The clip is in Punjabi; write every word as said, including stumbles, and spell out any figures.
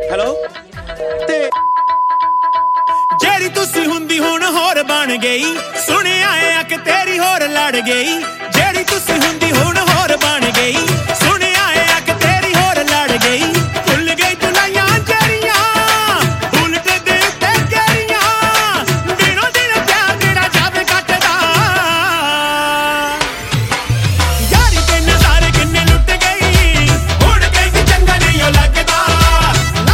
ਹੈਲੋ ਤੇ ਜਿਹੜੀ ਤੁਸੀਂ ਹੁੰਦੀ ਹੁਣ ਹੋਰ ਬਣ ਗਈ ਸੁਣਿਆ ਆ ਕਿ ਤੇਰੀ ਹੋਰ ਲੜ ਗਈ ਜਿਹੜੀ ਤੁਸੀਂ ਹੁੰਦੀ ਹੁਣ